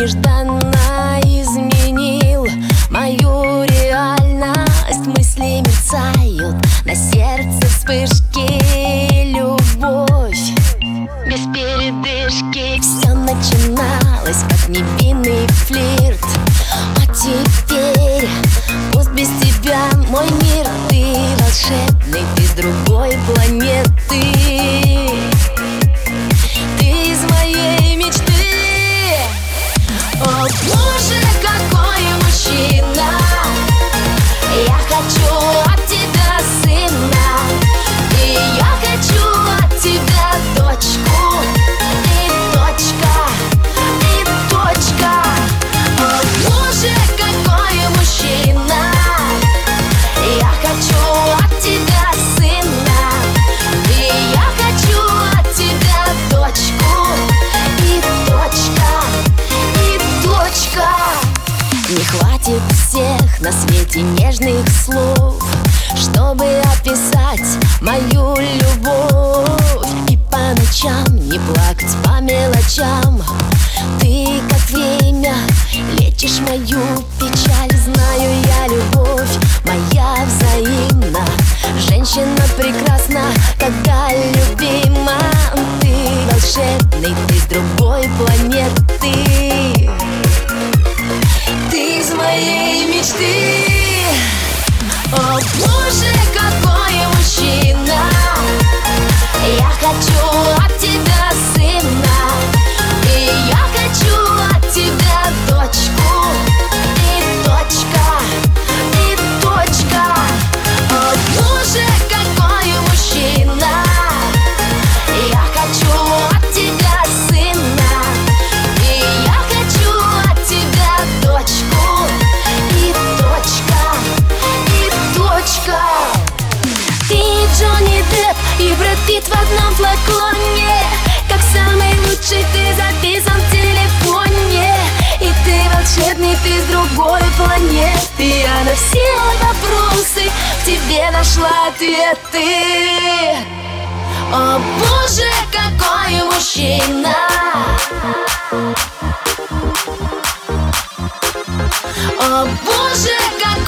нежданно изменил мою реальность. Мысли мерцают, на сердце вспышки, любовь без передышки. Все начиналось как невинный флирт, а теперь пусть без тебя мой мир. Ты волшебный, ты с другой планеты. Ты из моей мечты. О боже, какой мужчина! Я хочу от тебя сына, и я хочу от тебя дочку. И точка, и точка. О боже, какой мужчина! Я хочу от тебя сына, и я хочу от тебя дочку. И точка, и точка. Не хватит всех на свете нежных слов, чтобы описать мою любовь. И по ночам не плакать по мелочам. Ты как время лечишь мою печаль. Знаю я, любовь моя взаимна. Женщина прекрасна, когда любима. Ты волшебный, ты с другой планеты. Ты из моей мечты. О боже, какой мужчина! Я хочу от тебя сына, и я хочу от тебя дочку. И точка, и точка. О боже, какой мужчина! Я хочу от тебя сына, и я хочу от тебя дочку. И точка, и точка. Ты Джонни Депп и Брэд Питт в одном флаконе. Как самый лучший ты записан в телефоне. И ты волшебный, ты с другой планеты. Я на все вопросы в тебе нашла ответы. О боже, какой мужчина! О боже, какой